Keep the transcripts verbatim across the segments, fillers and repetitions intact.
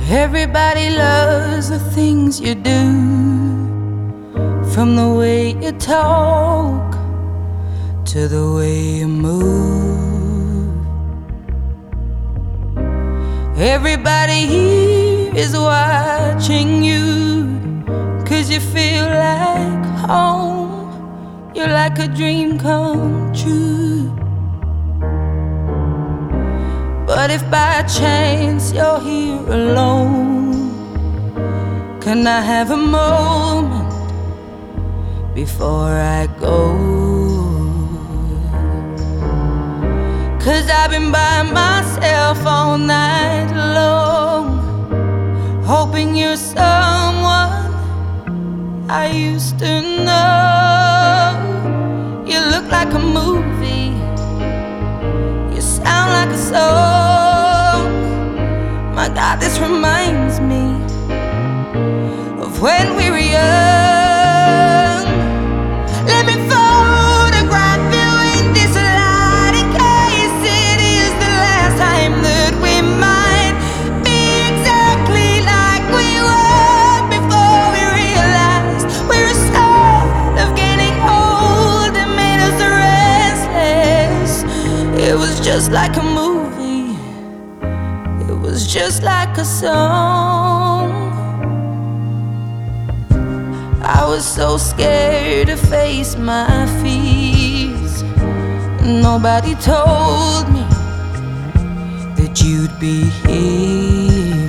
Everybody loves the things you do, from the way you talk to the way you move. Everybody here is watching you, 'cause you feel like home. You're like a dream come true. But if by chance you're here alone, can I have a moment before I go? 'Cause I've been by myself all night long, hoping you're someone I used to know. You look like a movie, you sound like a song. My God, this reminds me of when we were young. Let me photograph you in this light, in case it is the last time that we might be exactly like we were before we realized we're scared of getting old. It made us restless. It was just like a movie, it was just like a song. I was so scared to face my fears. Nobody told me that you'd be here.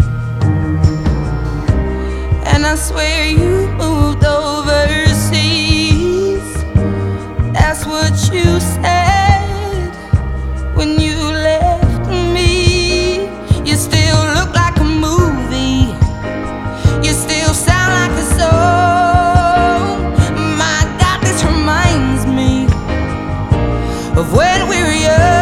And I swear you moved overseas. That's what you said when you left me. You still look like a movie, you still sound like a song. My God, this reminds me of when we were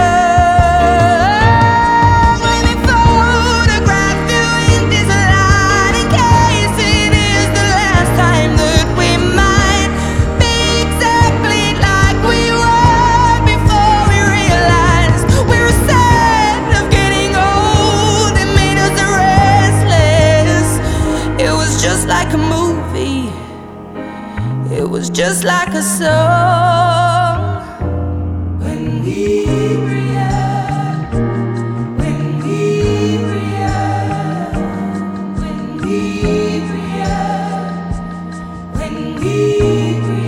young. Let me photograph you in this light, in case it is the last time that we might be exactly like we were before we realized we were sad of getting old. It made us restless. It was just like a movie, it was just like a song. When we were young, when we were young, when we were young, when we were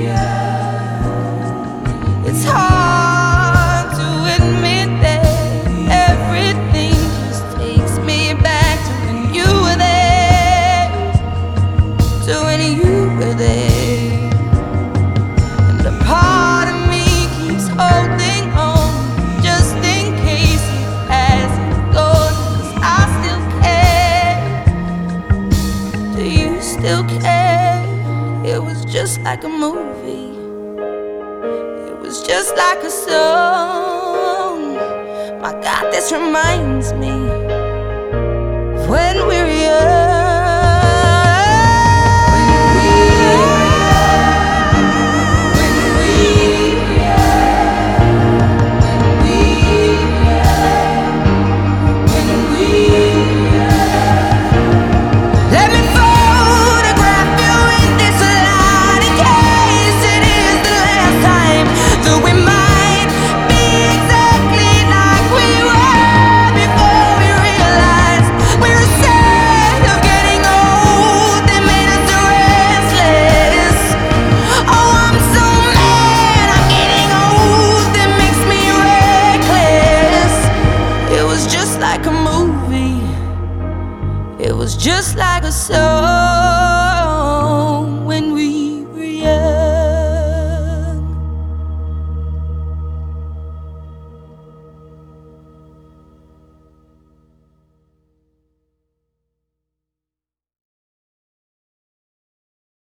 young. It's hard to admit that everything just takes me back to when you were there, to when you were there. And a part of me keeps holding on, just in case it hasn't gone. 'Cause I still care. Do you still care? It was just like a movie, it was just like a song. My God, this reminds me